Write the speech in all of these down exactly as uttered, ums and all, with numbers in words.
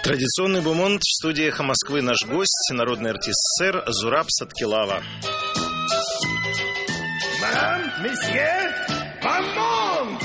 Традиционный бумонт в студии «Эхо Москвы». Наш гость, народный артист СССР Зураб Саткилава. Мадам, месье, бумонт!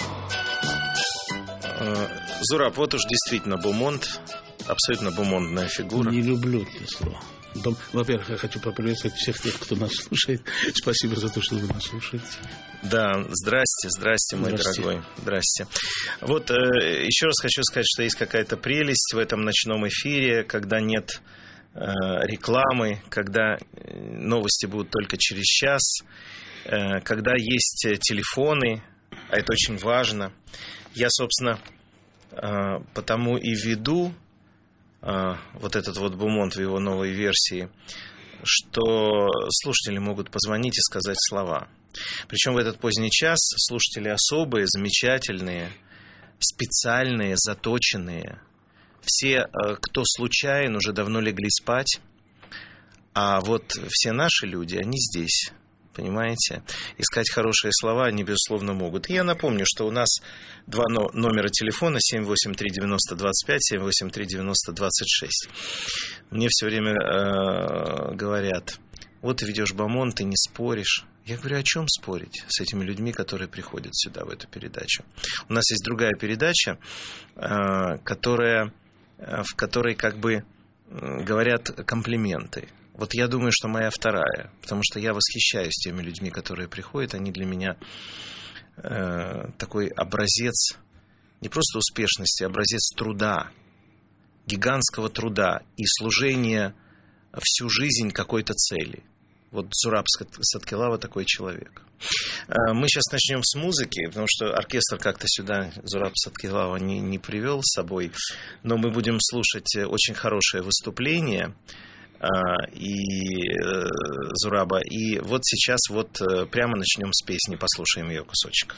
Зураб, вот уж действительно бумонт, абсолютно бумонтная фигура. Не люблю это слово. Во-первых, я хочу поприветствовать всех тех, кто нас слушает. Спасибо за то, что вы нас слушаете. Да, здрасте, здрасте, мой здрасте. дорогой. Здрасте. Вот, э, еще раз хочу сказать, что есть какая-то прелесть в этом ночном эфире, когда нет э, рекламы, когда новости будут только через час, э, когда есть телефоны, а это очень важно. Я, собственно, э, потому и веду вот этот вот бумонт в его новой версии, что слушатели могут позвонить и сказать слова. Причем в этот поздний час слушатели особые, замечательные, специальные, заточенные. Все, кто случайен, уже давно легли спать, а вот все наши люди, они здесь. Понимаете? Искать хорошие слова они, безусловно, могут. И я напомню, что у нас два номера телефона: семь восемь три девяносто двадцать пять, семь восемь три девяносто двадцать шесть. Мне все время э, говорят: вот ты ведешь бумонт, ты не споришь. Я говорю: о чем спорить с этими людьми, которые приходят сюда, в эту передачу? У нас есть другая передача, э, которая, в которой как бы говорят комплименты. Вот я думаю, что моя вторая, потому что я восхищаюсь теми людьми, которые приходят. Они для меня э, такой образец не просто успешности, а образец труда, гигантского труда и служения всю жизнь какой-то цели. Вот Зураб Саткилава такой человек. Э, мы сейчас начнем с музыки, потому что оркестр как-то сюда Зураб Саткилава не, не привел с собой. Но мы будем слушать очень хорошее выступление и э, Зураба. И вот сейчас вот э, прямо начнем с песни, послушаем ее кусочек.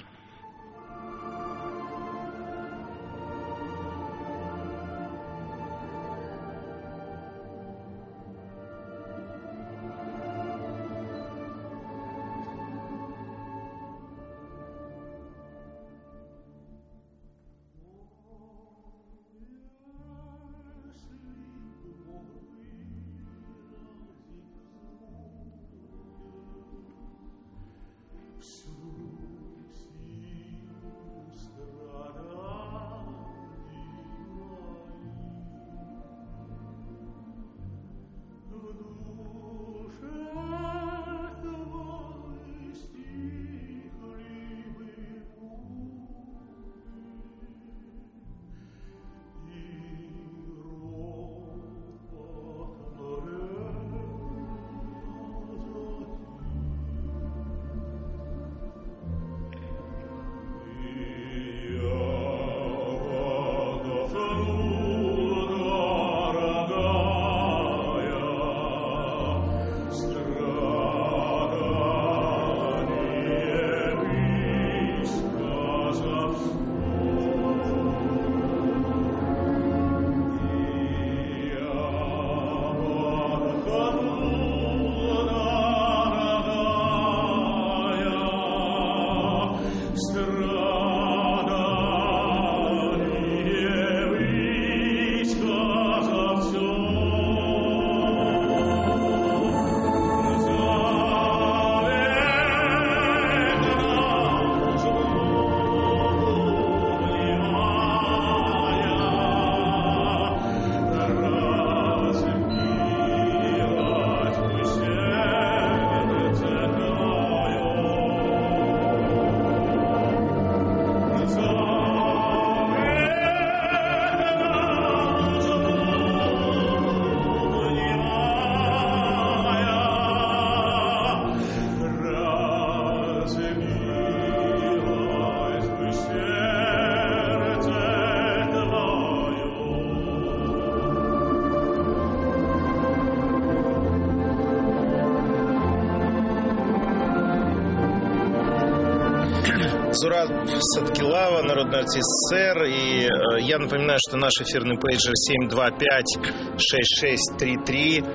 Зураб Саткилава, народный артист СССР. И э, я напоминаю, что наш эфирный пейджер семь два пять шесть шесть три три. Э,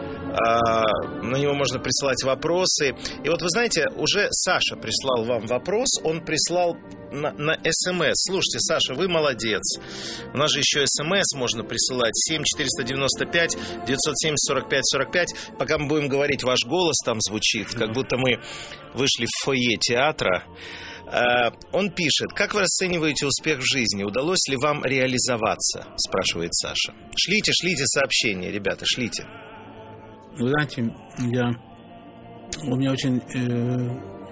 на него можно присылать вопросы. И вот вы знаете, уже Саша прислал вам вопрос. Он прислал на, на СМС. Слушайте, Саша, вы молодец. У нас же еще СМС можно присылать. семь четыреста девяносто пять девятьсот семьдесят сорок пять сорок пять. Пока мы будем говорить, ваш голос там звучит, как будто мы вышли в фойе театра. Он пишет: как вы расцениваете успех в жизни? Удалось ли вам реализоваться? Спрашивает Саша. Шлите, шлите сообщения, ребята, шлите. Вы знаете, я... у меня очень э,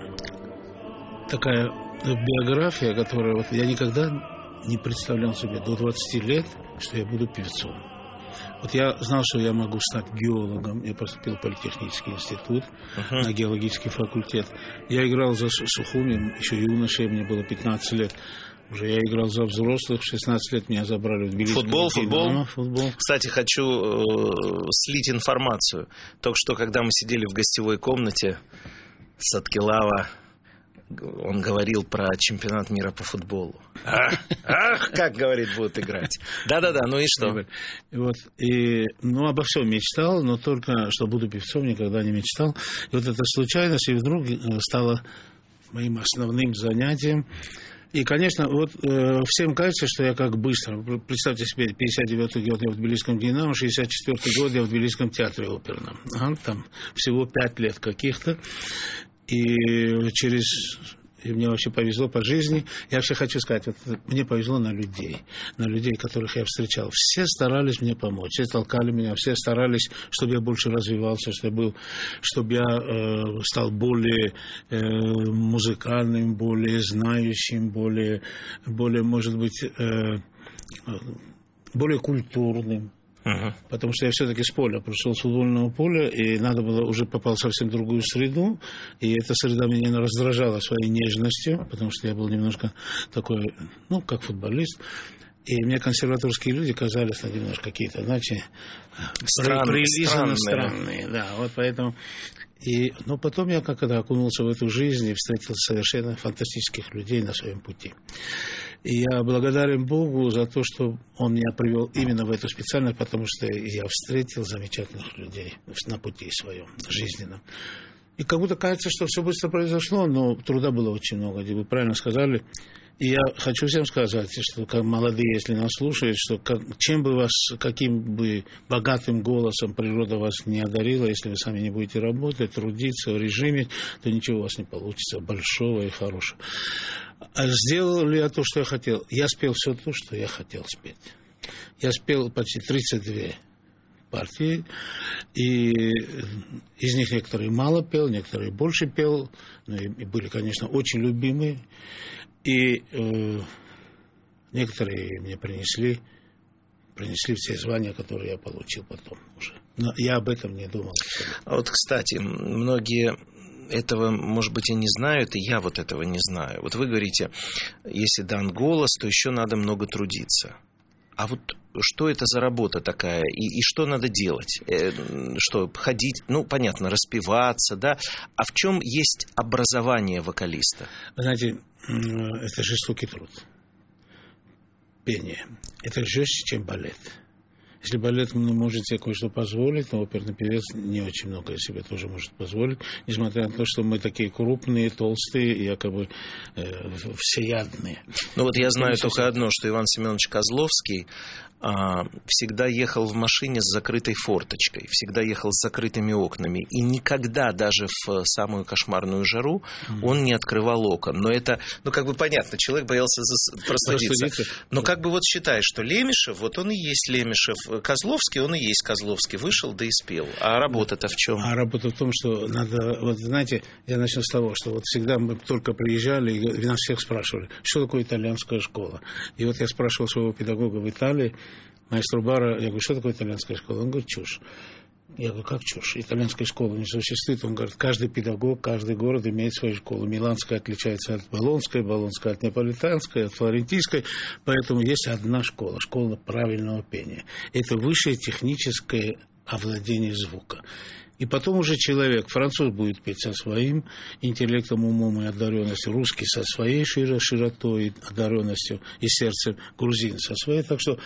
такая биография, которая... Вот я никогда не представлял себе до двадцати лет, что я буду певцом. Вот я знал, что я могу стать геологом. Я поступил в политехнический институт, uh-huh. на геологический факультет. Я играл за Сухуми, еще юношей, мне было пятнадцать лет. Уже я играл за взрослых, в шестнадцать лет меня забрали в Тбилиси. Футбол, футбол. футбол. Кстати, хочу э, слить информацию. Только что, когда мы сидели в гостевой комнате, Саткилава, он говорил про чемпионат мира по футболу. Ах, ах, как, говорит, будут играть. Да-да-да, ну и что? И вот, и, ну, обо всем мечтал, но только, что буду певцом, никогда не мечтал. И вот эта случайность и вдруг стала моим основным занятием. И, конечно, вот э, всем кажется, что я как быстро. Представьте себе, пятьдесят девятый год я в Тбилисском «Динамо», шестьдесят четвёртый год я в Тбилисском театре оперном. Ага, там всего пять лет каких-то. И через... И мне вообще повезло по жизни. Я вообще хочу сказать, вот, мне повезло на людей, на людей, которых я встречал. Все старались мне помочь, все толкали меня, все старались, чтобы я больше развивался, чтобы, был, чтобы я э, стал более э, музыкальным, более знающим, более, более может быть, э, более культурным. Uh-huh. Потому что я все-таки с поля пришел, с футбольного поля, и надо было, уже попал в совсем другую среду, и эта среда меня раздражала своей нежностью, потому что я был немножко такой, ну, как футболист, и мне консерваторские люди казались немножко какие-то, знаете, странные, странные, странные, да, вот поэтому... И, но потом я как-то окунулся в эту жизнь и встретил совершенно фантастических людей на своем пути. И я благодарен Богу за то, что Он меня привел именно в эту специальность, потому что я встретил замечательных людей на пути своем жизненном. И как будто кажется, что все быстро произошло, но труда было очень много, вы правильно сказали. И я хочу всем сказать, что как молодые, если нас слушают, что как, чем бы вас, каким бы богатым голосом природа вас не одарила, если вы сами не будете работать, трудиться в режиме, то ничего у вас не получится большого и хорошего. А сделал ли я то, что я хотел? Я спел все то, что я хотел спеть. Я спел почти тридцать две партии, и из них некоторые мало пел, некоторые больше пел, но и были, конечно, очень любимые. И э, некоторые мне принесли, принесли все звания, которые я получил потом уже. Но я об этом не думал. А вот, кстати, многие этого, может быть, и не знают, и я вот этого не знаю. Вот вы говорите, если дан голос, то еще надо много трудиться. А вот что это за работа такая? И, и что надо делать? Э, что, ходить, ну, понятно, распеваться, да? А в чем есть образование вокалиста? Вы знаете, это жестокий труд. Пение. Это жестче, чем балет. Если балет вы можете кое-что позволить, то оперный певец не очень много себе тоже может позволить, несмотря на то, что мы такие крупные, толстые и якобы э, всеядные. Ну вот я знаю только одно, что Иван Семенович Козловский а, всегда ехал в машине с закрытой форточкой, всегда ехал с закрытыми окнами. И никогда, даже в самую кошмарную жару, mm-hmm. он не открывал окон. Но это, ну как бы понятно, человек боялся зас... простудиться. Но как бы вот считаешь, что Лемешев, вот он и есть Лемешев. Козловский, он и есть Козловский. Вышел, да и спел. А работа-то в чем? А работа в том, что надо... Вот знаете, я начну с того, что вот всегда мы только приезжали, и нас всех спрашивали, что такое итальянская школа. И вот я спрашивал своего педагога в Италии, маэстро Бара, я говорю, что такое итальянская школа? Он говорит, чушь. Я говорю, как чушь? Итальянской школы не существует. Он говорит, каждый педагог, каждый город имеет свою школу. Миланская отличается от болонской, болонская от неаполитанской, от флорентийской. Поэтому есть одна школа, школа правильного пения. Это высшее техническое овладение звука. И потом уже человек, француз будет петь со своим интеллектом, умом и одаренностью, русский со своей широтой, одаренностью и сердцем, грузин со своей. Так что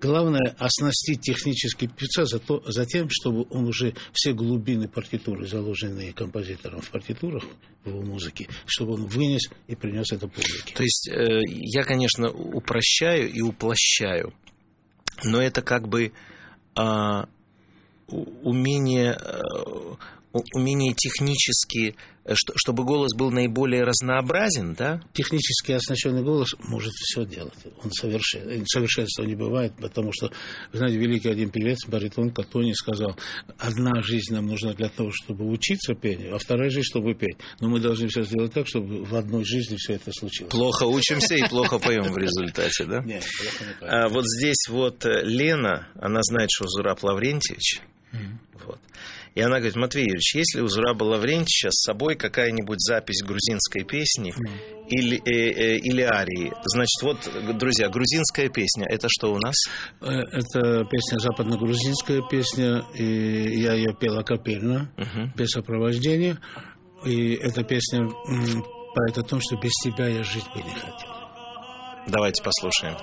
главное оснастить технически певца за, то, за тем, чтобы он уже все глубины партитуры, заложенные композитором в партитурах, в его музыке, чтобы он вынес и принес это публике. То есть э, я, конечно, упрощаю и уплощаю, но это как бы э, умение... Э, умение технически, чтобы голос был наиболее разнообразен, да? Технически оснащенный голос может все делать. Он совершен... Совершенства не бывает, потому что, вы знаете, великий один певец, баритон Катони, сказал: одна жизнь нам нужна для того, чтобы учиться пению, а вторая жизнь, чтобы петь. Но мы должны все сделать так, чтобы в одной жизни все это случилось. Плохо учимся и плохо поем в результате, да? Нет, плохо не поем. А вот здесь вот Лена, она знает, что Зураб Лаврентьевич, вот. И она говорит: Матвей Юрьевич, есть ли у Зураба Лаврентьевича с собой какая-нибудь запись грузинской песни mm. или, э, э, или арии? Значит, вот, друзья, грузинская песня, это что у нас? Это песня, западно-грузинская песня, и я ее пел акапельно, uh-huh. без сопровождения. И эта песня поет о том, что без тебя я жить бы не хотел. Давайте послушаем.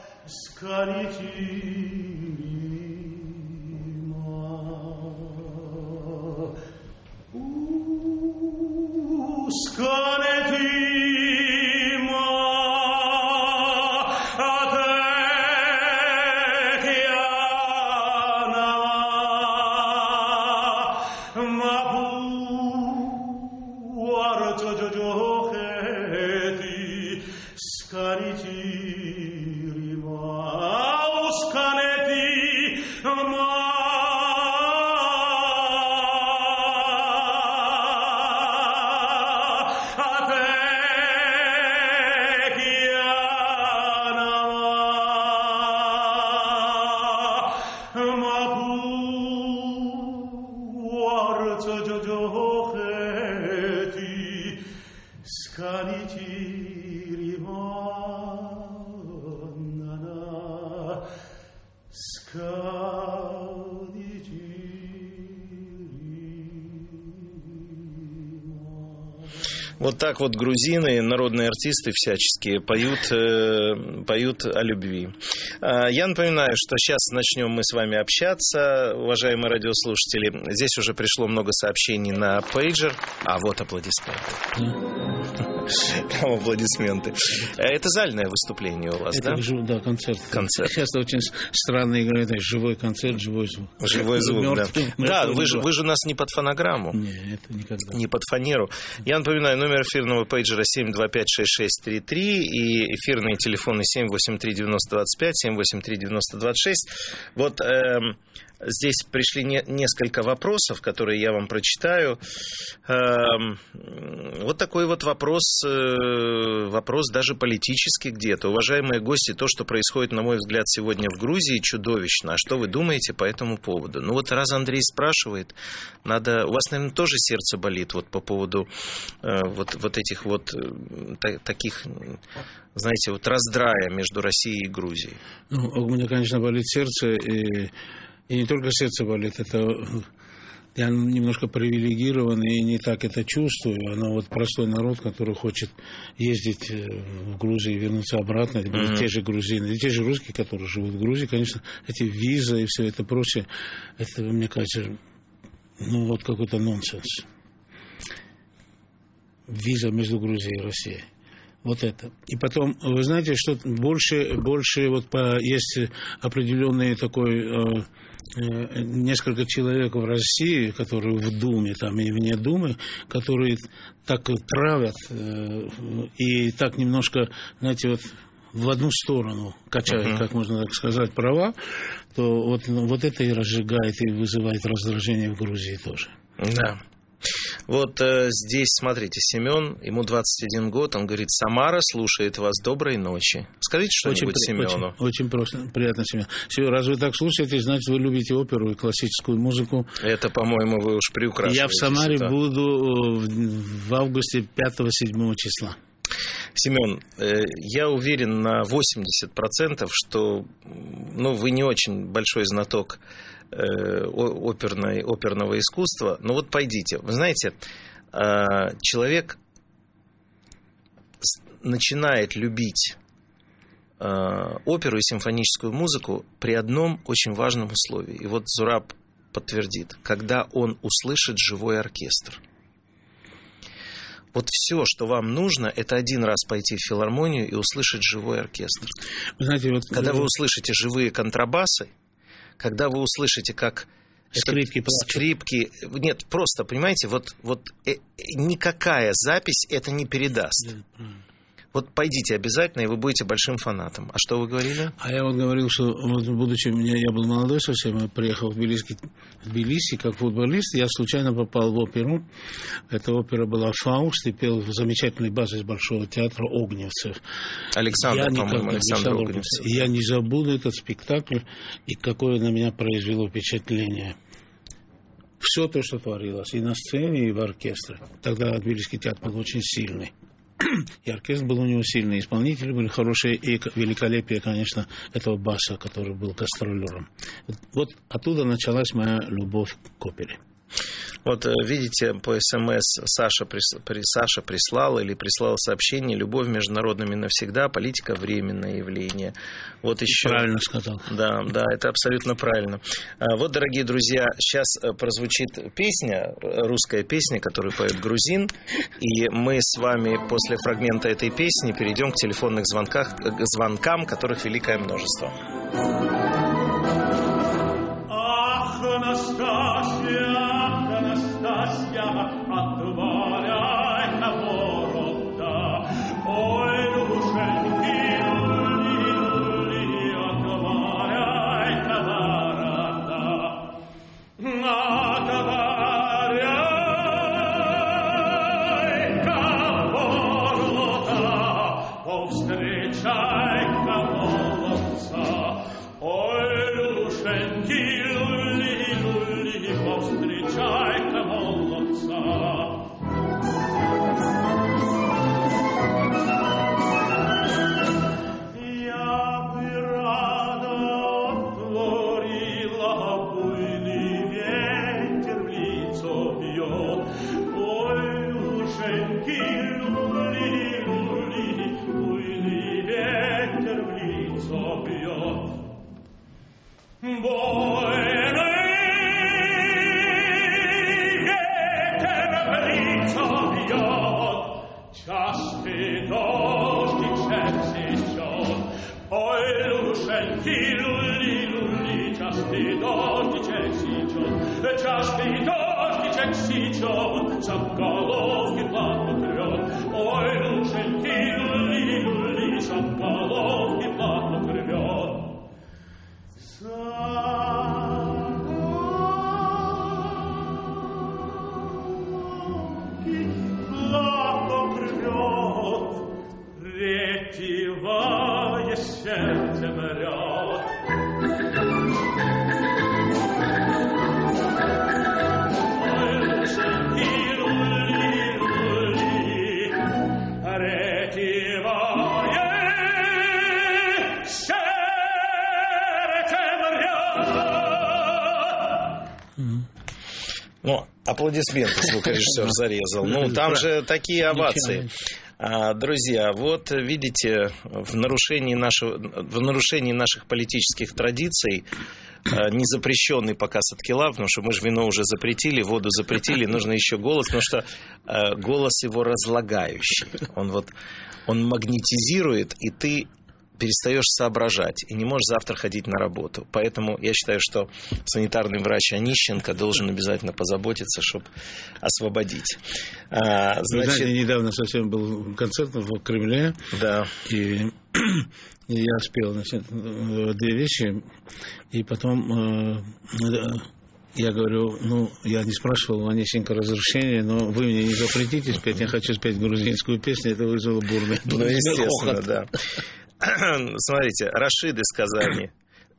Вот так вот грузины, народные артисты всяческие поют, э, поют о любви. Я напоминаю, что сейчас начнем мы с вами общаться, уважаемые радиослушатели. Здесь уже пришло много сообщений на пейджер. А вот аплодисменты. Там аплодисменты. Это зальное выступление у вас, это, да? Да, концерт. Концерт. Сейчас очень странно играет, живой концерт, живой звук. Живой звук, мертвый, да. Мертвый, да, вы же, вы же у нас не под фонограмму. Нет, это никогда. Не под фанеру. Я напоминаю, номер эфирного пейджера семь два пять шесть шесть три три и эфирные телефоны семь восемь три девяносто двадцать пять, семь восемь три девяносто двадцать шесть. Вот эм, здесь пришли не, несколько вопросов, которые я вам прочитаю. Эм, вот такой вот вопрос, э, вопрос даже политический где-то. Уважаемые гости, то, что происходит, на мой взгляд, сегодня в Грузии, чудовищно. А что вы думаете по этому поводу? Ну вот раз Андрей спрашивает, надо... У вас, наверное, тоже сердце болит вот по поводу э, вот, вот этих вот э, та, таких, знаете, вот раздрая между Россией и Грузией. Ну, у меня, конечно, болит сердце, и, и не только сердце болит, это... Я немножко привилегирован и не так это чувствую. Но вот простой народ, который хочет ездить в Грузию и вернуться обратно, mm-hmm. те же грузины, и те же русские, которые живут в Грузии, конечно, эти визы и все это прочее, это, мне кажется, ну вот какой-то нонсенс. Виза между Грузией и Россией. Вот это. И потом, вы знаете, что больше, больше вот по, есть определенный такой... Э, несколько человек в России, которые в Думе там, и вне Думы, которые так травят э, и так немножко, знаете, вот в одну сторону качают, uh-huh. как можно так сказать, права, то вот, вот это и разжигает, и вызывает раздражение в Грузии тоже. Да. Вот э, здесь, смотрите, Семен, ему двадцать один год, он говорит: Самара слушает вас, доброй ночи. Скажите что-нибудь очень, Семену. Очень, очень просто, приятно, Семен. Раз вы так слушаете, значит, вы любите оперу и классическую музыку. Это, по-моему, вы уж приукрашиваете. Я в Самаре это. буду в августе пятого-седьмого числа. Семен, э, я уверен на восемьдесят процентов, что ну, вы не очень большой знаток оперной, оперного искусства. Но вот пойдите. Вы знаете, человек начинает любить э, оперу и симфоническую музыку при одном очень важном условии. И вот Зураб подтвердит, когда он услышит живой оркестр. Вот все, что вам нужно, это один раз пойти в филармонию и услышать живой оркестр. Вы знаете, вот, когда вы услышите живые контрабасы, когда вы услышите, как скрипки, скрипки, нет, просто, понимаете, вот, вот э, никакая запись это не передаст. Да, вот пойдите обязательно, и вы будете большим фанатом. А что вы говорили? А я вот говорил, что вот, будучи меня, я был молодой совсем, я приехал в Тбилиси, в Тбилиси как футболист, я случайно попал в оперу. Эта опера была «Фауст», и пел замечательный бас из Большого театра Огневцев. Александр, я по-моему, Александр Огневцев. Я не забуду этот спектакль, и какое на меня произвело впечатление. Все то, что творилось и на сцене, и в оркестре. Тогда Тбилисский театр был очень сильный. И оркестр был у него сильный, исполнители были хорошие, и великолепие, конечно, этого баса, который был гастролером. Вот оттуда началась моя любовь к опере. Вот видите, по СМС Саша, Саша прислала или прислала сообщение: любовь между народами навсегда, политика временное явление. Вот еще. Правильно сказал. Да, да, это абсолютно правильно. Вот, дорогие друзья, сейчас прозвучит песня, русская песня, которую поет грузин, и мы с вами после фрагмента этой песни перейдем к телефонным звонках, к звонкам, которых великое множество. Ах, Анастасия, Анастасия, отворяй на ворота. Ой, душеньки, люли, отворяй на ворота. Отворяй-ка ворота, повстречай-ка молодца. Ой, душеньки, люли, люли, повстречай-ка молодца. Я бы рада отворила, буйный ветер в лицо бьет. Ой, душеньки, люли, люли, буйный ветер в лицо бьет. Буйный ветер в лицо бьет, частый дождичек сечет. Ой, душеньки, люли, люли, частый дождичек сечет, частый дождичек сечет, сам головки плату рвет. Ой, душеньки, люли, люли, сам головки плату рвет. Платок рвет, ретивое сердце мрет. Ой, душеньки, люли, люли, ретивое сердце. Ну, аплодисменты звукорежиссер зарезал. Ну, там же такие овации. Друзья, вот видите, в нарушении нашего, в нарушении наших политических традиций не запрещенный показ от Кила, потому что мы же вино уже запретили, воду запретили, нужно еще голос, потому что голос его разлагающий. Он вот, он магнетизирует, и ты перестаешь соображать и не можешь завтра ходить на работу. Поэтому я считаю, что санитарный врач Онищенко должен обязательно позаботиться, чтобы освободить. А, значит... Вы знаете, недавно совсем был концерт в Кремле. Да. И, и я спел, значит, две вещи. И потом э, я говорю, ну, я не спрашивал у Онищенко разрешения, но вы мне не запретите спеть, я хочу спеть грузинскую песню, это вызвало бурный. Ну, естественно, да. Смотрите, Рашид из Казани.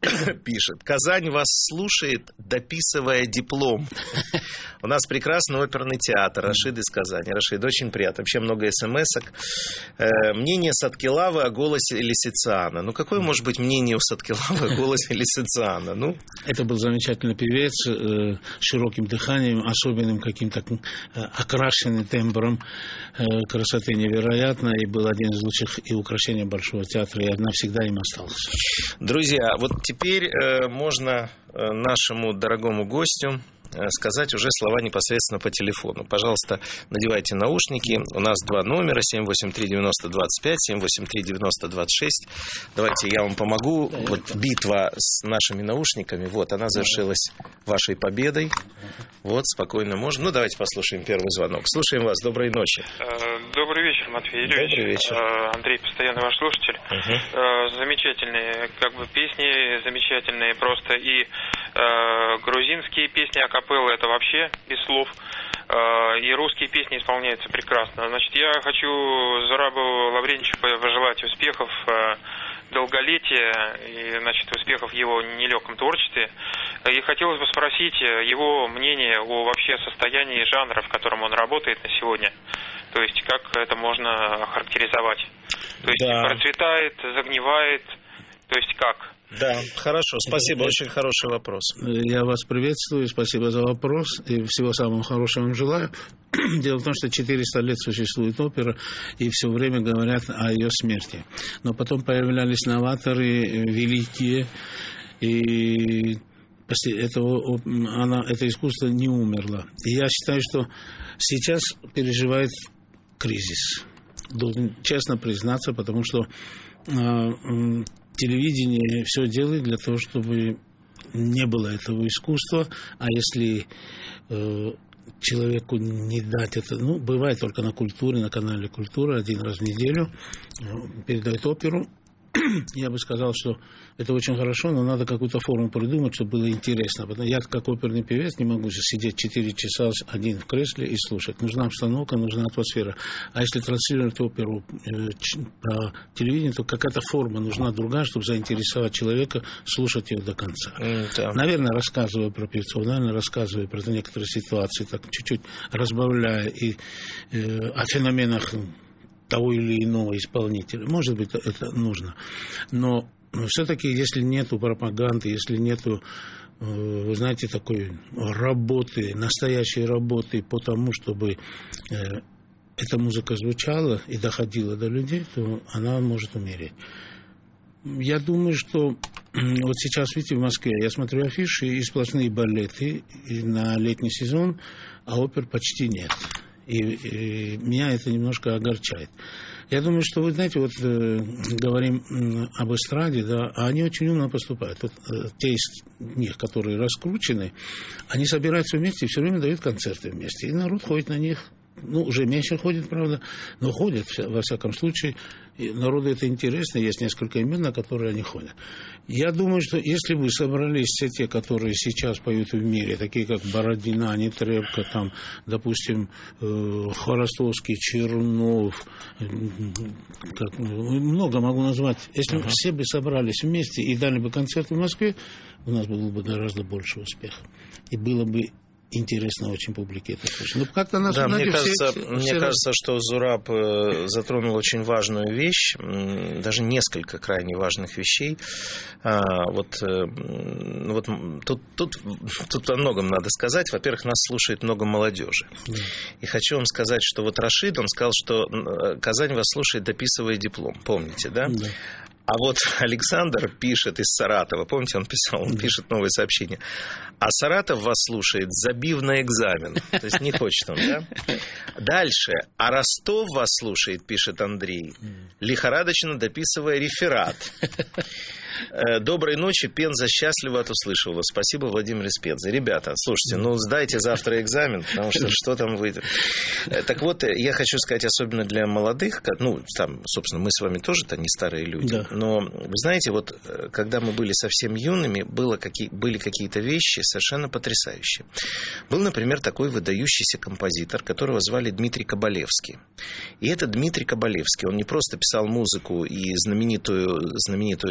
пишет. Казань вас слушает, дописывая диплом. У нас прекрасный оперный театр. Рашид из Казани. Рашид, очень приятно. Вообще много смс-ок. Мнение Садкилавы о голосе Лисициана. Ну, какое может быть мнение у Садкилавы о голосе Лисициана? Ну? Это был замечательный певец с широким дыханием, особенным каким-то окрашенным тембром. Красоты невероятной. И был один из лучших и украшений Большого театра. И навсегда им остался. Друзья, вот теперь э, можно э, нашему дорогому гостю э, сказать уже слова непосредственно по телефону. Пожалуйста, надевайте наушники. У нас два номера: семь восемь три девяносто двадцать пять, семь восемь три девяносто двадцать шесть. Давайте я вам помогу. Вот битва с нашими наушниками. Вот, она завершилась вашей победой. Вот, спокойно можно. Ну, давайте послушаем первый звонок. Слушаем вас. Доброй ночи. Добрый вечер, Матвей Юрьевич. Добрый вечер. Андрей, постоянный ваш слушатель. Uh-huh. Замечательные, как бы, песни, замечательные просто. И uh, грузинские песни акапеллы, это вообще без слов. Uh, и русские песни исполняются прекрасно. Значит, я хочу Зурабу Лаврентьевичу пожелать успехов, uh, долголетия и, значит, успехов в его нелегком творчестве. И хотелось бы спросить его мнение о вообще состоянии жанра, в котором он работает на сегодня. То есть, как это можно охарактеризовать? То есть, да. Процветает, загнивает, то есть, как? Да, хорошо, спасибо, очень хороший вопрос. Я вас приветствую, спасибо за вопрос, и всего самого хорошего вам желаю. Дело в том, что четыреста лет существует опера, и все время говорят о ее смерти. Но потом появлялись новаторы великие, и это, она, это искусство не умерло. И я считаю, что сейчас переживает кризис. Должен честно признаться, потому что э, телевидение все делает для того, чтобы не было этого искусства. А если э, человеку не дать это, ну, бывает только на культуре, на канале «Культура» один раз в неделю э, передает оперу. Я бы сказал, что это очень хорошо, но надо какую-то форму придумать, чтобы было интересно. Потому я, как оперный певец, не могу же сидеть четыре часа один в кресле и слушать. Нужна обстановка, нужна атмосфера. А если транслировать оперу э, по телевидению, то какая-то форма нужна другая, чтобы заинтересовать человека, слушать ее до конца. Mm-hmm. Наверное, рассказывая про певцов, наверное, рассказывая про некоторые ситуации, так чуть-чуть разбавляя и э, о феноменах того или иного исполнителя. Может быть, это нужно. Но все-таки, если нету пропаганды, если нету, вы знаете, такой работы, настоящей работы по тому, чтобы эта музыка звучала и доходила до людей, то она может умереть. Я думаю, что вот сейчас, видите, в Москве я смотрю афиши и сплошные балеты и на летний сезон, а опер почти нет. И, и меня это немножко огорчает. Я думаю, что, вы знаете, вот э, говорим э, об эстраде, да, а они очень умно поступают. Вот, э, те из них, которые раскручены, они собираются вместе и все время дают концерты вместе. И народ ходит на них. Ну, уже меньше ходит, правда, но ходят, во всяком случае. И народу это интересно, есть несколько имен, на которые они ходят. Я думаю, что если бы собрались все те, которые сейчас поют в мире, такие как Бородина, Нетребко, там, допустим, Хворостовский, Чернов, как, много могу назвать. Если бы uh-huh. все бы собрались вместе и дали бы концерт в Москве, у нас было бы гораздо больше успеха. И было бы интересно очень публике это слушать. Ну, как-то нас, да, знаете, мне кажется, все, мне все кажется раз... что Зураб затронул очень важную вещь, даже несколько крайне важных вещей. Вот, вот тут, тут, тут о многом надо сказать. Во-первых, нас слушает много молодежи. Mm. И хочу вам сказать, что вот Рашид, он сказал, что Казань вас слушает, дописывая диплом. Помните, да? Mm. А вот Александр пишет из Саратова, помните, он писал, он пишет новое сообщение. А Саратов вас слушает, забив на экзамен. То есть не хочет он, да? Дальше. А Ростов вас слушает, пишет Андрей, лихорадочно дописывая реферат. Доброй ночи, Пенза счастлива от услышанного. Спасибо, Владимир из Пензы. Ребята, слушайте, ну сдайте завтра экзамен, потому что что там выйдет. Так вот, я хочу сказать, особенно для молодых, ну, там, собственно, мы с вами тоже-то не старые люди, да. Но, вы знаете, вот, когда мы были совсем юными, было какие, были какие-то вещи совершенно потрясающие. Был, например, такой выдающийся композитор, которого звали Дмитрий Кабалевский. И этот Дмитрий Кабалевский, он не просто писал музыку и знаменитую, знаменитую там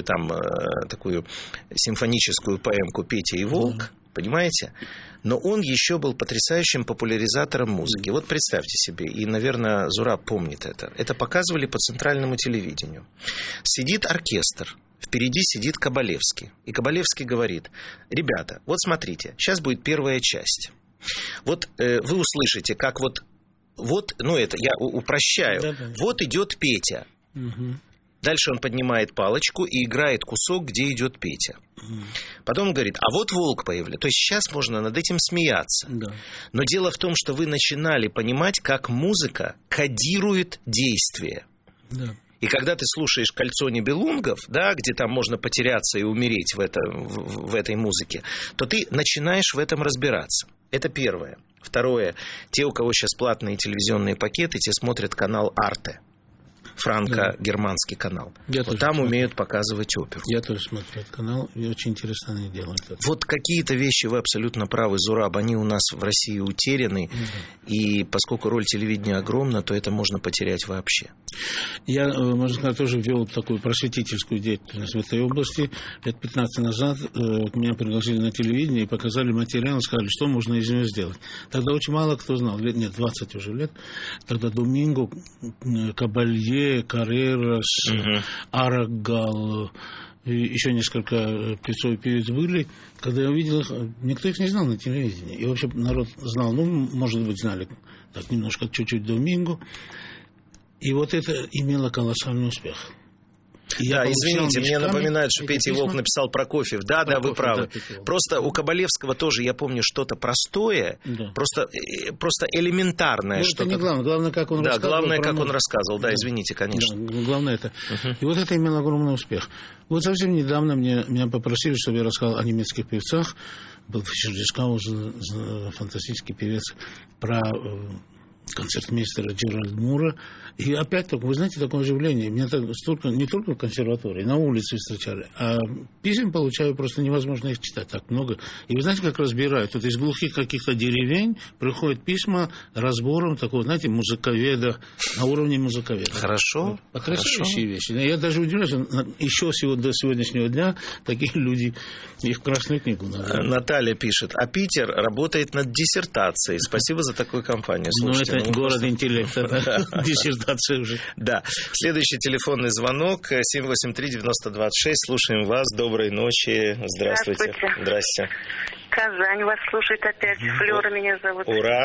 э, такую симфоническую поэмку «Петя и волк», понимаете? Но он еще был потрясающим популяризатором музыки. Вот представьте себе, и, наверное, Зураб помнит это. Это показывали по центральному телевидению. Сидит оркестр, впереди сидит Кабалевский. И Кабалевский говорит: ребята, вот смотрите, сейчас будет первая часть. Вот э, вы услышите, как вот, вот, ну это я упрощаю, да-да. Вот идет Петя. Угу. Дальше он поднимает палочку и играет кусок, где идет Петя. Mm. Потом он говорит, а вот волк появляется. То есть сейчас можно над этим смеяться. Да. Но дело в том, что вы начинали понимать, как музыка кодирует действие. Да. И когда ты слушаешь «Кольцо Нибелунгов», да, где там можно потеряться и умереть в, это, в, в этой музыке, то ты начинаешь в этом разбираться. Это первое. Второе. Те, у кого сейчас платные телевизионные пакеты, те смотрят канал «Арте». Франко-германский канал. Я вот там смотрю. Умеют показывать оперу. Я тоже смотрю этот канал, и очень интересно они делают это. Вот какие-то вещи, вы абсолютно правы, Зураб, они у нас в России утеряны, mm-hmm. и поскольку роль телевидения огромна, то это можно потерять вообще. Я, можно сказать, тоже вел такую просветительскую деятельность в этой области. Лет пятнадцать назад меня пригласили на телевидение и показали материал, сказали, что можно из него сделать. Тогда очень мало кто знал, лет, нет, двадцать уже лет. Тогда Доминго, Кабалье, Каррерас, угу. Арагал, и еще несколько певцов и певец были. Когда я увидел их, никто их не знал на телевидении. И вообще народ знал, ну, может быть, знали так немножко, чуть-чуть Доминго. И вот это имело колоссальный успех. Да, извините, мне напоминают, что Петя Волк написал Прокофьев. Да, Прокофьев, да, вы правы. Да, просто у Кабалевского тоже, я помню, что-то простое, да. просто, просто элементарное. Ну, что-то. Это не главное, главное, как он да, рассказывал. Да, главное, как музыку. Он рассказывал. Да, да, извините, конечно. Да, главное это. Uh-huh. И вот это имело огромный успех. Вот совсем недавно мне, меня попросили, чтобы я рассказал о немецких певцах. Был Фишер-Дискаузен, фантастический певец, про концертмейстера Джеральд Мура. И опять только, вы знаете, такое оживление. Меня так столько, не только в консерватории, на улице встречали, а писем получаю, просто невозможно их читать, так много. И вы знаете, как разбирают? Вот из глухих каких-то деревень приходят письма разбором такого, знаете, музыковеда, на уровне музыковеда. Хорошо. Потрясающие вещи. Я даже удивляюсь, еще сегодня, до сегодняшнего дня такие люди, их в Красную книгу надо. Наталья пишет, а Питер работает над диссертацией. Спасибо за такую компанию. Слушайте, ну, это город интеллекта, диссертация уже. Да. Следующий телефонный звонок семь восемь три девяносто двадцать шесть. Слушаем вас. Доброй ночи. Здравствуйте. Здравствуйте. Здрасте. Казань вас слушает опять. Флёра меня зовут. Ура.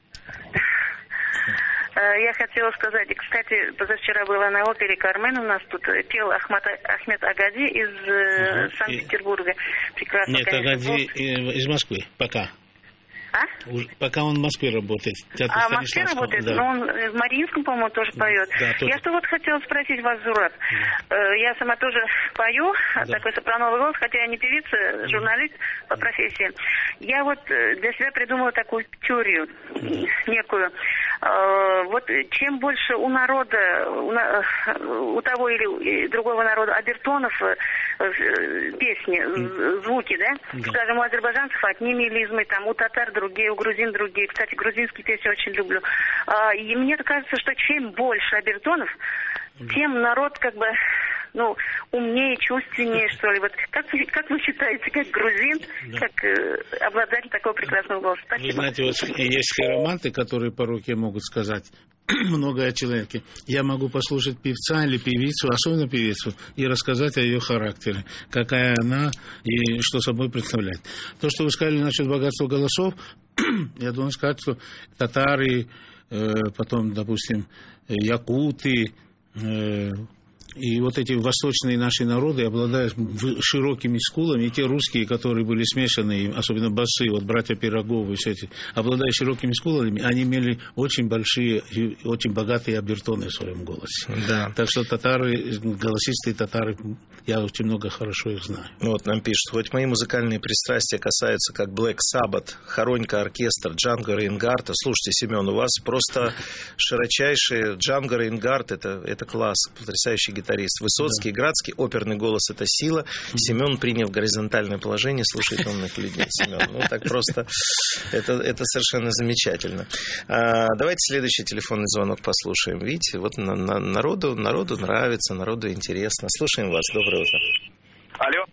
Я хотела сказать, кстати, позавчера была на опере «Кармен», у нас тут пел Ахмат, Ахмед Агади из uh-huh. Санкт-Петербурга. Прекрасно. Нет, конечно, Агади из Москвы, пока. А? Пока он в Москве работает. А в Москве работает? Да. Но он в Мариинском, по-моему, тоже поет. Да, тоже. Я что вот хотела спросить вас, Зураб. Да. Я сама тоже пою, да. такой сопрановый голос, хотя я не певица, журналист по профессии. Я вот для себя придумала такую теорию да. некую. Вот чем больше у народа, у того или другого народа обертонов песни, mm. звуки, да? да? Скажем, у азербайджанцев одни мелизмы, там, у татар другие, у грузин другие. Кстати, грузинские песни очень люблю. И мне кажется, что чем больше обертонов, mm. тем народ как бы... ну, умнее, чувственнее, что ли. Вот как вы, как вы считаете, как грузин, да. как э, обладатель такого прекрасного голоса? Спасибо. Вы знаете, вот есть хироманты, которые по руке могут сказать многое о человеке. Я могу послушать певца или певицу, особенно певицу, и рассказать о ее характере, какая она и что собой представляет. То, что вы сказали насчет богатства голосов, я должен сказать, что татары, э, потом, допустим, якуты, э, и вот эти восточные наши народы обладают широкими скулами, и те русские, которые были смешаны, особенно басы, вот братья Пироговы, все эти, обладая широкими скулами, они имели очень большие, очень богатые обертоны в своем голосе. Да. Так что татары, голосистые татары, я очень много хорошо их знаю. Вот нам пишут, хоть мои музыкальные пристрастия касаются как Black Sabbath, Хоронька оркестр, Джанго Рейнгарта. Слушайте, Семен, у вас просто широчайший Джанго Рейнгард, это, это класс, потрясающий гитарист. Высоцкий, да. Градский, оперный голос — это сила. Семен, приняв горизонтальное положение, слушает умных людей. Семен, ну так просто, это, это совершенно замечательно. А, давайте следующий телефонный звонок послушаем. Видите, вот на, на, народу, народу нравится, народу интересно. Слушаем вас. Доброе утро.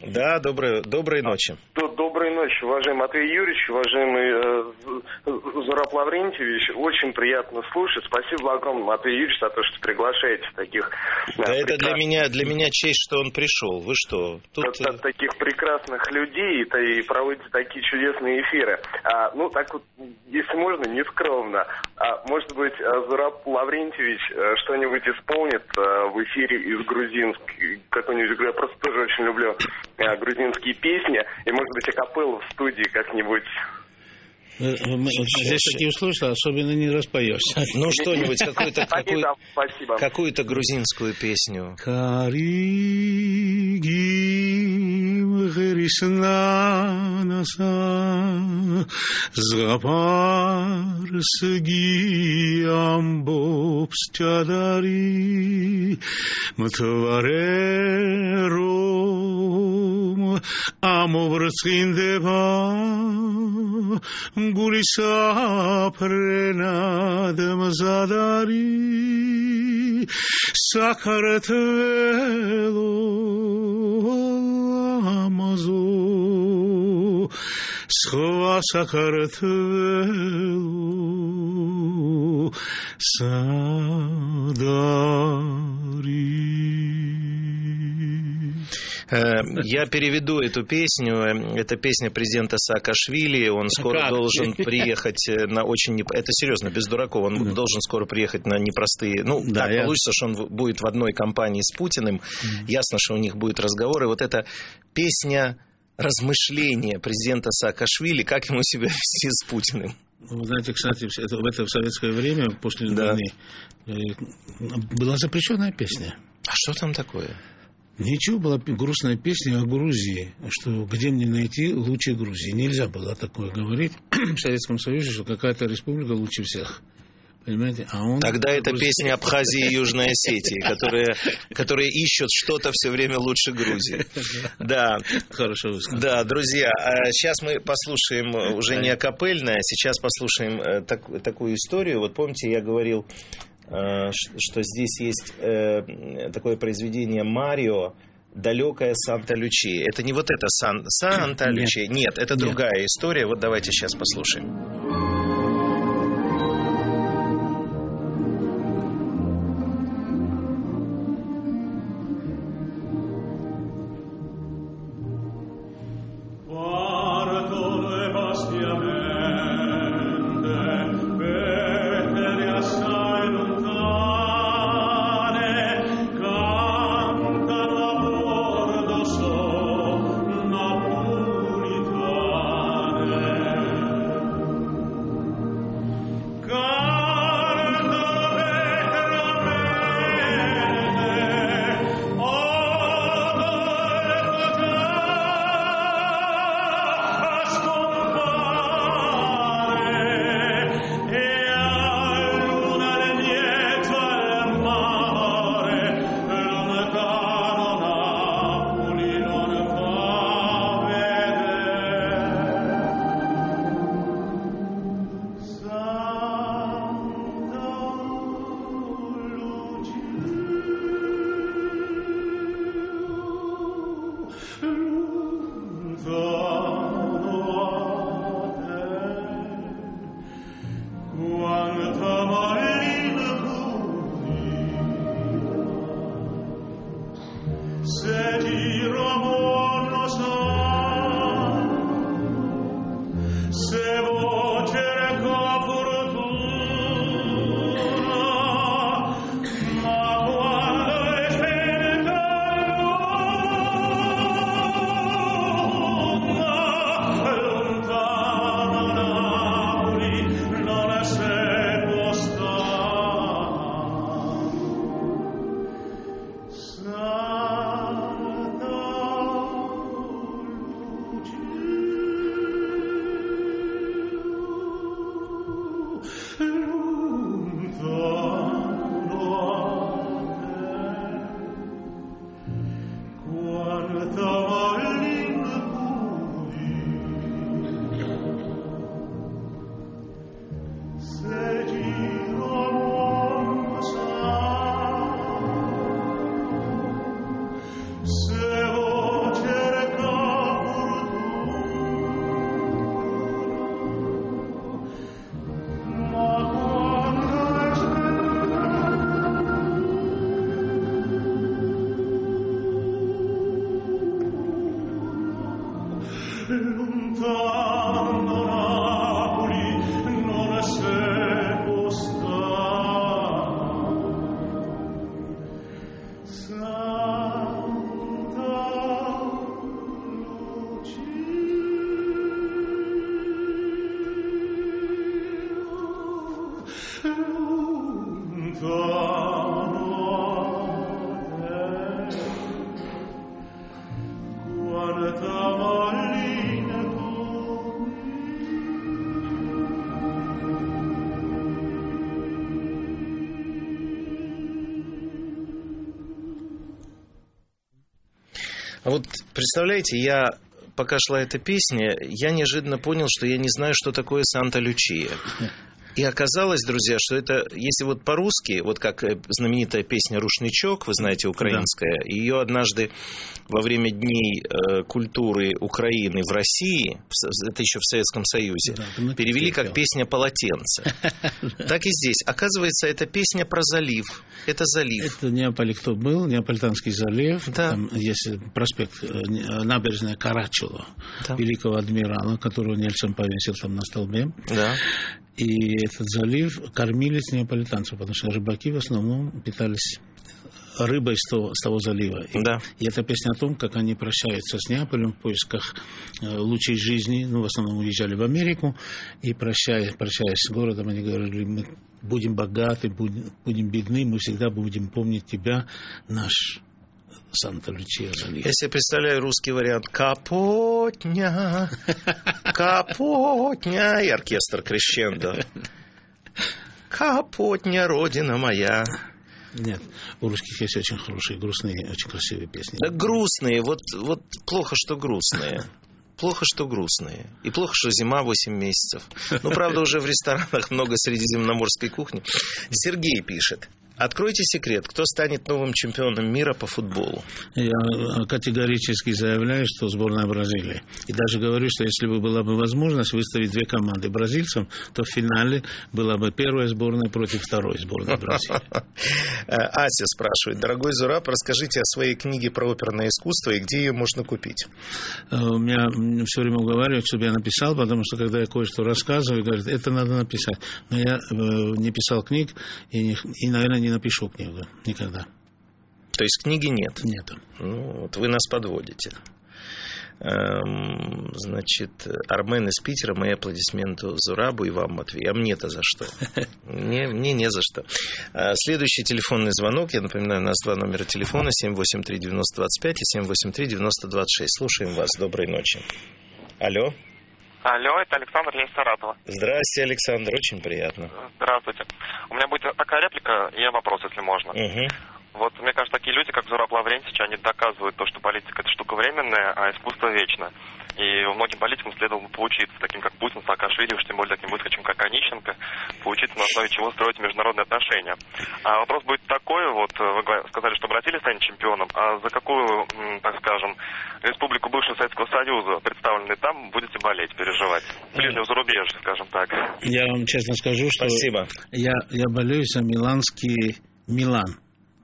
Да, доброй, доброй ночи. Доброй ночи, уважаемый Матвей Юрьевич, уважаемый э, Зураб Лаврентьевич. Очень приятно слушать. Спасибо огромное, Матвей Юрьевич, за то, что приглашаете таких... Да, да это для меня, для меня честь, что он пришел. Вы что? Тут... От, от таких прекрасных людей и, и проводите такие чудесные эфиры. А, ну, так вот, если можно, не скромно. А, может быть, Зураб Лаврентьевич что-нибудь исполнит а, в эфире из грузинской, какой-нибудь, я просто тоже очень люблю а, грузинские песни, и, может быть, акапеллу в студии как-нибудь. Здесь такие услышал, особенно не распоешь. Ну, что-нибудь, какую-то, какую, какую-то грузинскую песню. Каригим Хришна наса Згапарсги амбопс чадари Мтварером амоврциндева Gulisa prenadem zadari Sakartvelo amazo Schova Sakartvelo sadari. Я переведу эту песню. Это песня президента Саакашвили. Он скоро как? должен приехать на очень... Это серьезно, без дураков. Он mm. должен скоро приехать на непростые... Ну, да, так я... получится, что он будет в одной компании с Путиным. Mm. Ясно, что у них будет разговор. И вот эта песня размышления президента Саакашвили, как ему себя вести с Путиным. Вы знаете, кстати, это, это в советское время, после да. войны, была запрещенная песня. А что там такое? Ничего, была грустная песня о Грузии, что где мне найти лучше Грузии. Нельзя было такое говорить в Советском Союзе, что какая-то республика лучше всех. Понимаете? А он Тогда это Грузия. Песня Абхазии и Южной Осетии, которые, которые ищут что-то все время лучше Грузии. Да. Хорошо вы сказали. Да, друзья, сейчас мы послушаем уже не акапельное, сейчас послушаем так, такую историю. Вот помните, я говорил... что здесь есть э, такое произведение Марио «Далекая Санта-Лючия». Это не вот это Сан, Санта-Лючия. Нет, Нет это Нет. другая история. Вот давайте сейчас послушаем. А вот представляете, я, пока шла эта песня, я неожиданно понял, что я не знаю, что такое Санта-Лючия. И оказалось, друзья, что это, если вот по-русски, вот как знаменитая песня «Рушничок», вы знаете, украинская, да. Ее однажды во время Дней э, культуры Украины в России, это еще в Советском Союзе, да, перевели как песня «Полотенце». Так и здесь. Оказывается, это песня про залив. Это залив. Это Неаполь кто был, Неаполитанский залив. Да. Там есть проспект, набережная Карачело, да. Великого адмирала, которого Нельсон повесил там на столбе. Да. И этот залив кормились неаполитанцев, потому что рыбаки в основном питались рыбой с того, с того залива. И, да. и это песня о том, как они прощаются с Неаполем в поисках лучшей жизни. Ну, в основном уезжали в Америку. И прощаясь, прощаясь с городом, они говорили: мы будем богаты, будем, будем бедны, мы всегда будем помнить тебя, наш Санта-Лючия залив. Я себе представляю русский вариант. Капотня, Капотня, и оркестр крещендо. Капотня, родина моя. Нет, у русских есть очень хорошие, грустные, очень красивые песни. Да грустные, вот, вот плохо, что грустные. Плохо, что грустные. И плохо, что зима восемь месяцев. Ну, правда, уже в ресторанах много средиземноморской кухни. Сергей пишет. Откройте секрет, кто станет новым чемпионом мира по футболу? Я категорически заявляю, что сборная Бразилии. И даже говорю, что если бы была бы возможность выставить две команды бразильцам, то в финале была бы первая сборная против второй сборной Бразилии. Ася спрашивает. Дорогой Зураб, расскажите о своей книге про оперное искусство и где ее можно купить? У меня все время уговаривают, чтобы я написал, потому что когда я кое-что рассказываю, говорят, это надо написать. Но я не писал книг и, и наверное, не напишу книгу. Никогда. То есть книги нет? Нет. Ну, вот вы нас подводите. Эм, значит, Армен из Питера, мои аплодисменты Зурабу и вам, Матвей. А мне-то за что? Мне, мне не за что. Следующий телефонный звонок. Я напоминаю, у нас два номера телефона: семь восемь три девяносто двадцать пять и семь восемь три девяносто двадцать шесть. Слушаем вас. Доброй ночи. Алло. Алло, это Александр из Саратова. Здравствуйте, Александр, очень приятно. Здравствуйте. У меня будет такая реплика и вопрос, если можно. Угу. Вот, мне кажется, такие люди, как Зураб Лаврентьевич, они доказывают то, что политика – это штука временная, а искусство вечно. И многим политикам следовало бы поучиться, таким как Путин, Саакашвили, уж тем более таким выскочем, как Онищенко, поучиться, на основе чего строить международные отношения. А вопрос будет такой, вот вы сказали, что Бразилия станет чемпионом, а за какую, так скажем, республику бывшего Советского Союза, представленной там, будете болеть, переживать? Ближнего зарубежья, скажем так. Я вам честно скажу, что Спасибо. Я, я болею за миланский Милан.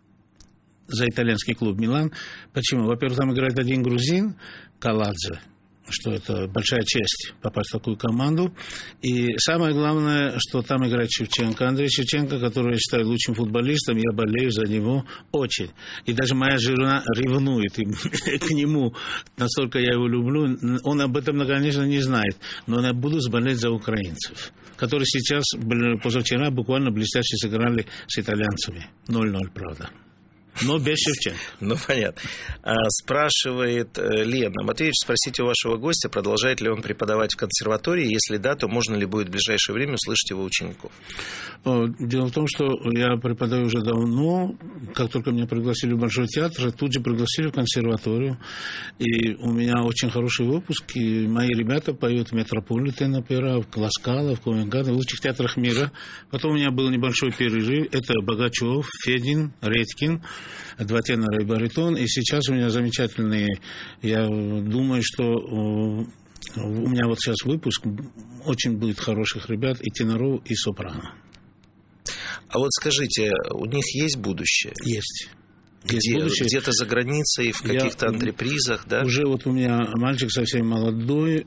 За итальянский клуб Милан. Почему? Во-первых, там играет один грузин, Каладзе, что это большая честь попасть в такую команду. И самое главное, что там играет Шевченко. Андрей Шевченко, которого я считаю лучшим футболистом, я болею за него очень. И даже моя жена ревнует к нему. Настолько я его люблю. Он об этом, конечно, не знает. Но я буду болеть за украинцев, которые сейчас, позавчера, буквально блестяще сыграли с итальянцами. ноль-ноль, правда. Но без Шевченко. Ну, понятно. А, спрашивает Лена. Матвеевич, спросите у вашего гостя, продолжает ли он преподавать в консерватории. Если да, то можно ли будет в ближайшее время услышать его учеников? Дело в том, что я преподаю уже давно. Как только меня пригласили в Большой театр, тут же пригласили в консерваторию. И у меня очень хороший выпуск. И мои ребята поют в Метрополитен опера, в Ласкало, в Ковенгардене, в лучших театрах мира. Потом у меня был небольшой перерыв. Это Богачев, Федин, Редькин. Два тенора и баритон. И сейчас у меня замечательные, я думаю, что у меня вот сейчас выпуск, очень будет хороших ребят, и теноров, и сопрано. А вот скажите, у них есть будущее? Есть. Где, где-то за границей, в каких-то я, антрепризах, да? Уже вот у меня мальчик совсем молодой,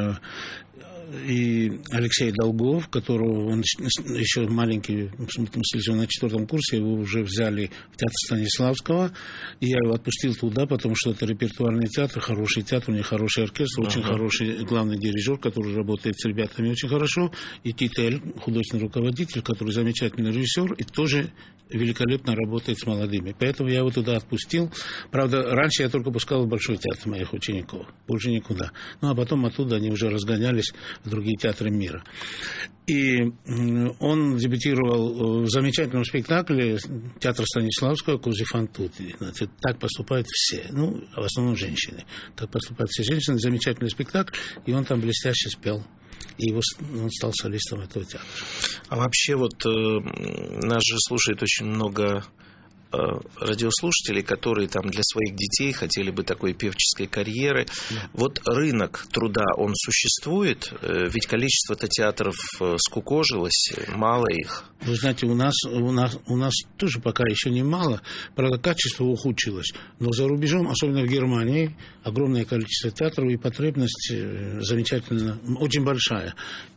и Алексей Долгов, которого он еще маленький, в смысле, он на четвертом курсе, его уже взяли в театр Станиславского, и я его отпустил туда, потому что это репертуарный театр, хороший театр, у них хороший оркестр, uh-huh. очень хороший главный дирижер, который работает с ребятами очень хорошо, и Титель, художественный руководитель, который замечательный режиссер, и тоже великолепно работает с молодыми. Поэтому я его туда отпустил. Правда, раньше я только пускал в Большой театр моих учеников, больше никуда. Ну, а потом оттуда они уже разгонялись в другие театры мира. И он дебютировал в замечательном спектакле театра Станиславского «Кози фан тути». Значит, так поступают все. Ну, в основном женщины. Так поступают все женщины. Замечательный спектакль. И он там блестяще спел. И его, он стал солистом этого театра. А вообще вот э, нас же слушает очень много э, радиослушателей, которые там для своих детей хотели бы такой певческой карьеры. Да. Вот рынок труда, он существует? Э, ведь количество-то театров э, скукожилось, мало их. Вы знаете, у нас, у, нас, у нас тоже пока еще немало. Правда, качество ухудшилось. Но за рубежом, особенно в Германии, огромное количество театров и потребность замечательно, очень большая.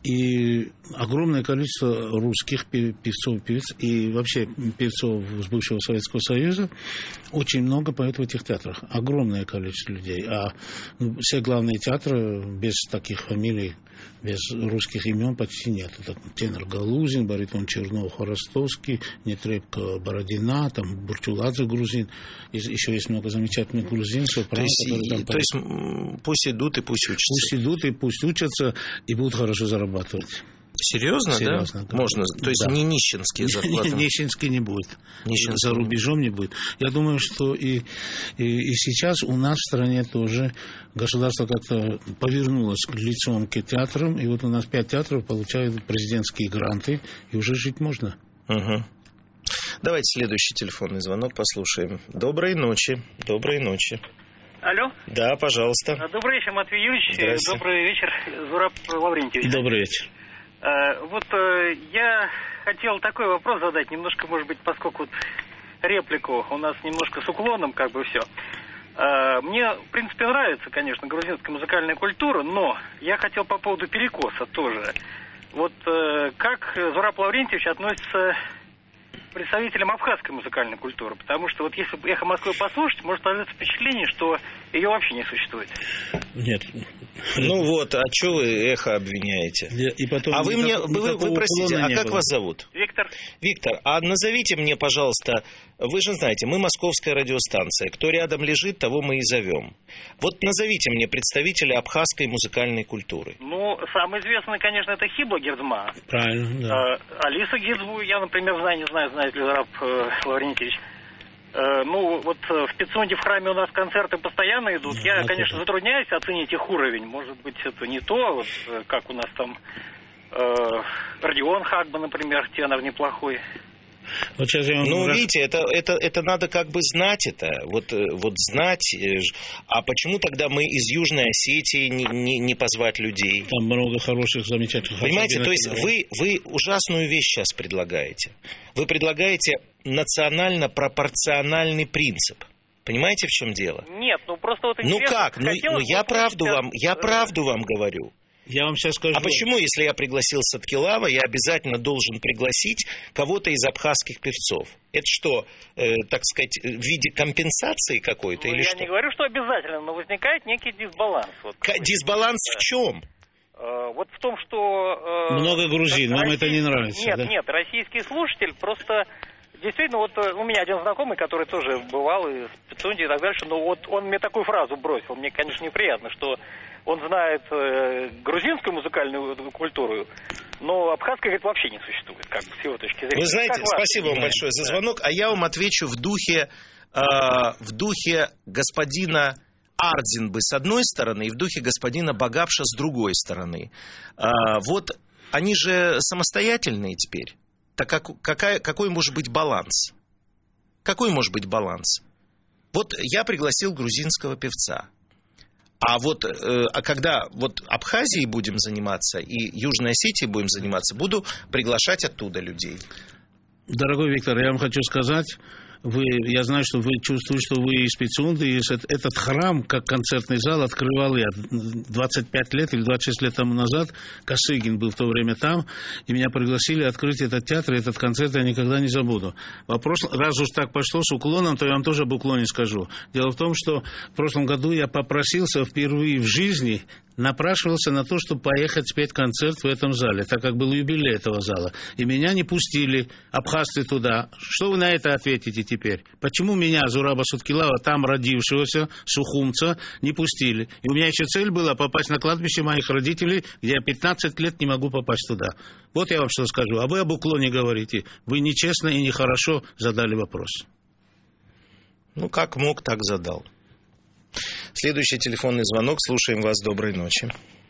И огромное количество русских певцов, певец и вообще певцов из бывшего Советского Союза. Очень много поют в этих театрах. Огромное количество людей. А ну, все главные театры без таких фамилий, без русских имен почти нет. Это тенор Галузин, баритон Чернов, Хоростовский, Нетребко Бородина, там Бурчуладзе грузин. И еще есть много замечательных грузинцев. То, есть, и, то есть пусть идут и пусть учатся. Пусть идут и пусть учатся и будут хорошо зарабатывать. Серьезно, Серьезно, да? Можно. То есть да. Не нищенские зарплаты? Нищенские не будет. Нищенские. За рубежом не будет. Я думаю, что и, и, и сейчас у нас в стране тоже государство как-то повернулось лицом к театрам. И вот у нас пять театров получают президентские гранты. И уже жить можно. Угу. Давайте следующий телефонный звонок послушаем. Доброй ночи. Доброй ночи. Алло? Да, пожалуйста. Добрый вечер, Матвей Юрьевич. Добрый вечер, Зураб Лаврентьевич. Добрый вечер. Вот я хотел такой вопрос задать, немножко, может быть, поскольку реплику у нас немножко с уклоном, как бы все. Мне, в принципе, нравится, конечно, грузинская музыкальная культура, но я хотел по поводу перекоса тоже. Вот как Зураб Лаврентьевич относится к представителям абхазской музыкальной культуры? Потому что вот если «Эхо Москвы» послушать, может сложиться впечатление, что ее вообще не существует. Нет. Ну вот, а что вы «Эхо» обвиняете? И потом а вы мне, вы, вы простите, а как было. Вас зовут? Виктор. Виктор, а назовите мне, пожалуйста, вы же знаете, мы московская радиостанция, кто рядом лежит, того мы и зовем. Вот назовите мне представителя абхазской музыкальной культуры. Ну, самый известный, конечно, это Хибла Гердзма. Правильно, да. А, Алиса Гердзму, я, например, знаю, не знаю, знает ли Зураб э, Лаврентьевич. Ну, вот в Пицунде в храме у нас концерты постоянно идут. Я, конечно, затрудняюсь оценить их уровень. Может быть, это не то, вот, как у нас там э, Родион Хагба, например, тенор неплохой. Вот сейчас я вам ну, раз... видите, это, это, это надо как бы знать это, вот, вот знать. А почему тогда мы из Южной Осетии не, не, не позвать людей? Там много хороших, замечательных... Понимаете, то есть вы, вы ужасную вещь сейчас предлагаете. Вы предлагаете национально-пропорциональный принцип. Понимаете, в чем дело? Нет, ну просто вот... Ну как? Ну, ну я правду вам, я правду вам говорю. Я вам сейчас скажу. А почему, если я пригласил Садкилава, я обязательно должен пригласить кого-то из абхазских певцов? Это что, э, так сказать, в виде компенсации какой-то? Ну, или я что? не говорю, что обязательно, но возникает некий дисбаланс. Вот, К- дисбаланс в чем? Э, вот в том, что... Э, Много грузин, вам Россий... это не нравится, Нет, да? нет, российский слушатель просто... Действительно, вот у меня один знакомый, который тоже бывал и в Пицунде и так дальше, но вот он мне такую фразу бросил, мне, конечно, неприятно, что он знает э, грузинскую музыкальную культуру, но абхазская, говорит, вообще не существует, как бы, с его точки зрения. Вы знаете, как спасибо вам большое за звонок, а я вам отвечу в духе, э, в духе господина Ардзинбы с одной стороны и в духе господина Багапша с другой стороны. Э, вот они же самостоятельные теперь. Так как, какая, какой может быть баланс? Какой может быть баланс? Вот я пригласил грузинского певца. А вот э, а когда вот Абхазией будем заниматься и Южной Осетией будем заниматься, буду приглашать оттуда людей. Дорогой Виктор, я вам хочу сказать, вы, я знаю, что вы чувствуете, что вы из Пицунды, и этот храм, как концертный зал, открывал я двадцать пять лет или двадцать шесть лет тому назад. Косыгин был в то время там, и меня пригласили открыть этот театр, и этот концерт я никогда не забуду. Вопрос, раз уж так пошло с уклоном, то я вам тоже об уклоне скажу. Дело в том, что в прошлом году я попросился впервые в жизни, напрашивался на то, чтобы поехать спеть концерт в этом зале, так как был юбилей этого зала. И меня не пустили, абхазцы, туда. Что вы на это ответите теперь? Почему меня, Зураба Суткилава, там родившегося, сухумца, не пустили? И у меня еще цель была попасть на кладбище моих родителей, где я пятнадцать лет не могу попасть туда. Вот я вам что скажу. А вы об уклоне говорите. Вы нечестно и нехорошо задали вопрос. Ну, как мог, так задал. Следующий телефонный звонок. Слушаем вас. Доброй ночи.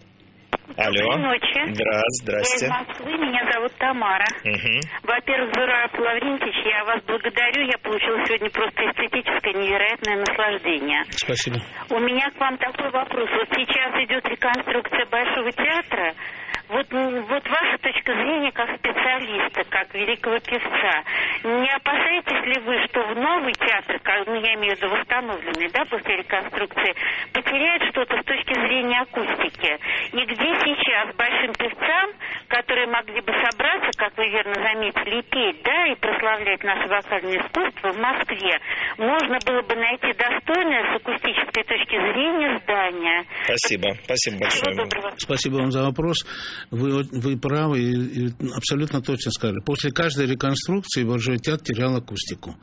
Алло. Доброй ночи. Здравствуйте. Здрасте. Я из Москвы, меня зовут Тамара. Угу. Во-первых, Зураб Лаврентьевич, я вас благодарю. Я получила сегодня просто эстетическое невероятное наслаждение. Спасибо. У меня к вам такой вопрос. Вот сейчас идет реконструкция Большого театра. Вот, вот ваша точка зрения как специалиста, как великого певца, не опасаетесь ли вы, что в новый театр, как, ну, я имею в виду восстановленный, да, после реконструкции, потеряет что-то с точки зрения акустики? И где сейчас большим певцам, которые могли бы собраться, как вы верно заметили, и петь, да, и прославлять наше вокальное искусство в Москве, можно было бы найти достойное с акустической точки зрения здание? Спасибо, спасибо большое. Спасибо вам за вопрос. Вы, вы правы и, и абсолютно точно сказали. После каждой реконструкции Большой театр терял акустику.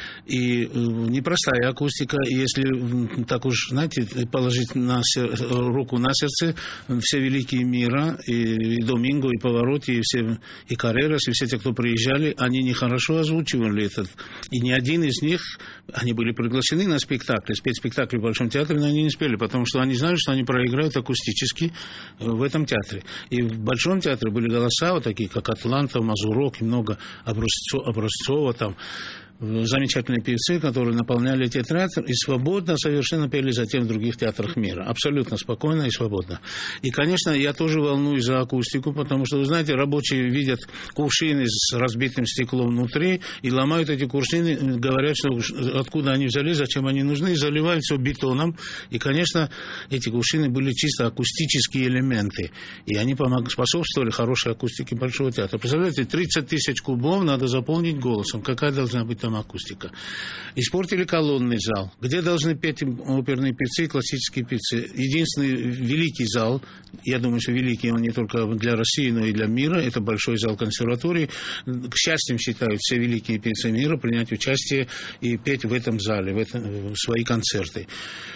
И непростая акустика. И если так уж, знаете, положить на сер... руку на сердце, все великие мира, и, и Доминго, и Паваротти, и, все, и Каррерас, и все те, кто приезжали, они нехорошо озвучивали этот. И ни один из них, они были приглашены на спектакли, спеть спектакли в Большом театре, но они не спели, потому что они знали, что они проиграют акустически в этом театре. И в Большом театре были голоса вот такие, как Атланта, Мазурок, и много Образцова, Образцова там, замечательные певцы, которые наполняли эти театры и свободно совершенно пели затем в других театрах мира. Абсолютно спокойно и свободно. И, конечно, я тоже волнуюсь за акустику, потому что, вы знаете, рабочие видят кувшины с разбитым стеклом внутри и ломают эти кувшины, говорят, что откуда они взяли, зачем они нужны, и заливают все бетоном. И, конечно, эти кувшины были чисто акустические элементы. И они помог... способствовали хорошей акустике Большого театра. Представляете, тридцать тысяч кубов надо заполнить голосом. Какая должна быть там акустика? Испортили колонный зал, где должны петь оперные певцы и классические певцы. Единственный великий зал, я думаю, что великий он не только для России, но и для мира, это большой зал консерватории. К счастью, считают все великие певцы мира принять участие и петь в этом зале, в этом, свои концерты.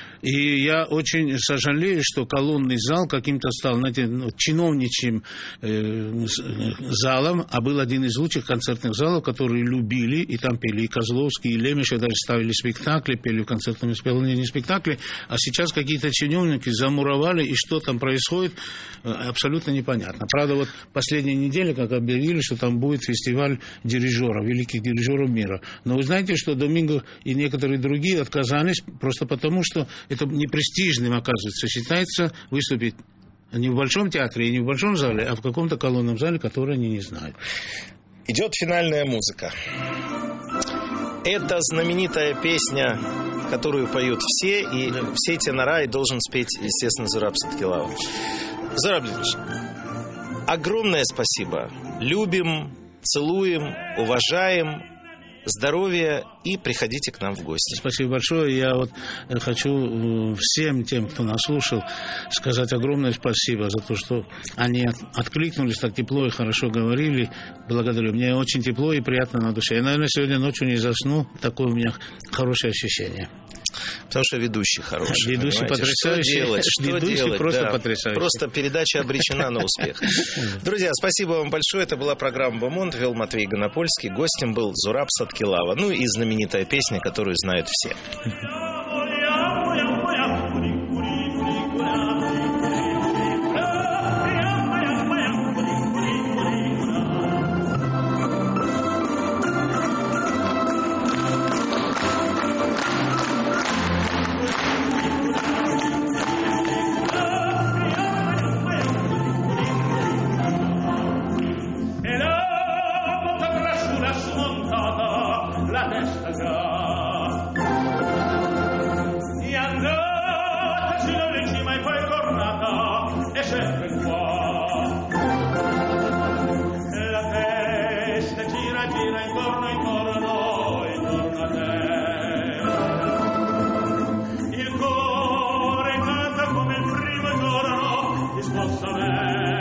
И я очень сожалею, что колонный зал каким-то стал, знаете, чиновничьим э, залом, а был один из лучших концертных залов, которые любили, и там пели и Козловский, и Лемешев, даже ставили спектакли, пели в концертном исполнении спектакли, а сейчас какие-то чиновники замуровали, и что там происходит, абсолютно непонятно. Правда, вот последняя неделя, как объявили, что там будет фестиваль дирижеров, великих дирижеров мира. Но вы знаете, что Доминго и некоторые другие отказались просто потому, что это непрестижным, оказывается, считается выступить не в Большом театре и не в Большом зале, а в каком-то колонном зале, который они не знают. Идет финальная музыка. Это знаменитая песня, которую поют все, и все тенора, и должен спеть, естественно, Зураб Суткилава. Зураб Леонидович, огромное спасибо. Любим, целуем, уважаем. Здоровья и приходите к нам в гости. Спасибо большое. Я вот хочу всем тем, кто нас слушал, сказать огромное спасибо за то, что они откликнулись так тепло и хорошо говорили. Благодарю. Мне очень тепло и приятно на душе. Я, наверное, сегодня ночью не засну. Такое у меня хорошее ощущение. Потому что ведущий хороший. Ведущий потрясающий. Что делать? Что ведущий делать? просто да. потрясающий. Просто передача обречена на успех. Друзья, спасибо вам большое. Это была программа «Бомонд». Вел Матвей Гонопольский. Гостем был Зураб Суткилава. Ну и знаменитая песня, которую знают все. la testa già man.